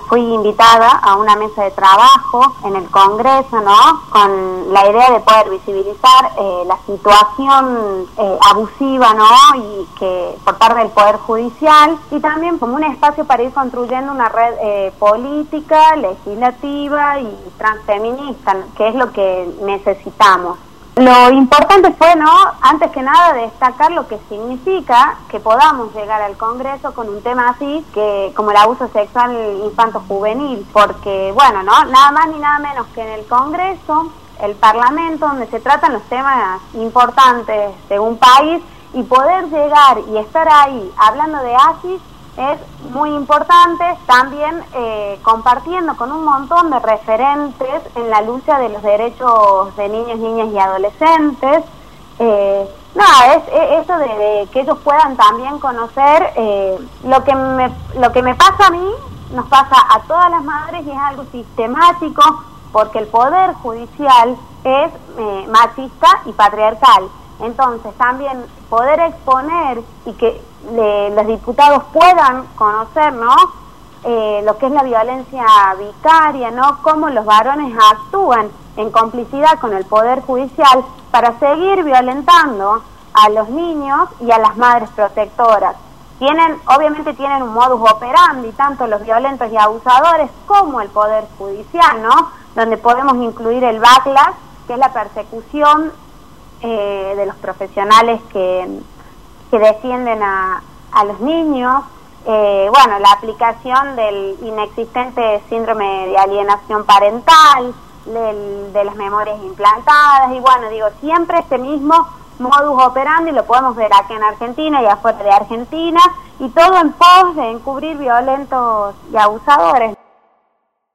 fui invitada a una mesa de trabajo en el Congreso, ¿no? Con la idea de poder visibilizar la situación abusiva, ¿no? Y que por parte del Poder Judicial, y también como un espacio para ir construyendo una red política, legislativa y transfeminista, que es lo que necesitamos. Lo importante fue, ¿no?, antes que nada destacar lo que significa que podamos llegar al Congreso con un tema así, que como el abuso sexual infanto-juvenil, porque, bueno, ¿no?, nada más ni nada menos que en el Congreso, el Parlamento, donde se tratan los temas importantes de un país, y poder llegar y estar ahí hablando de ASIS es muy importante, también compartiendo con un montón de referentes en la lucha de los derechos de niños, niñas y adolescentes. Nada, es eso de que ellos puedan también conocer lo que me pasa a mí, nos pasa a todas las madres, y es algo sistemático, porque el Poder Judicial es machista y patriarcal. Entonces también poder exponer y que los diputados puedan conocer, ¿no?, lo que es la violencia vicaria, ¿no?, cómo los varones actúan en complicidad con el Poder Judicial para seguir violentando a los niños y a las madres protectoras. Obviamente tienen un modus operandi, tanto los violentos y abusadores como el Poder Judicial, ¿no?, donde podemos incluir el backlash, que es la persecución de los profesionales que defienden a los niños, bueno, la aplicación del inexistente síndrome de alienación parental, de las memorias implantadas, y bueno, digo, siempre este mismo modus operandi lo podemos ver aquí en Argentina y afuera de Argentina, y todo en pos de encubrir violentos y abusadores.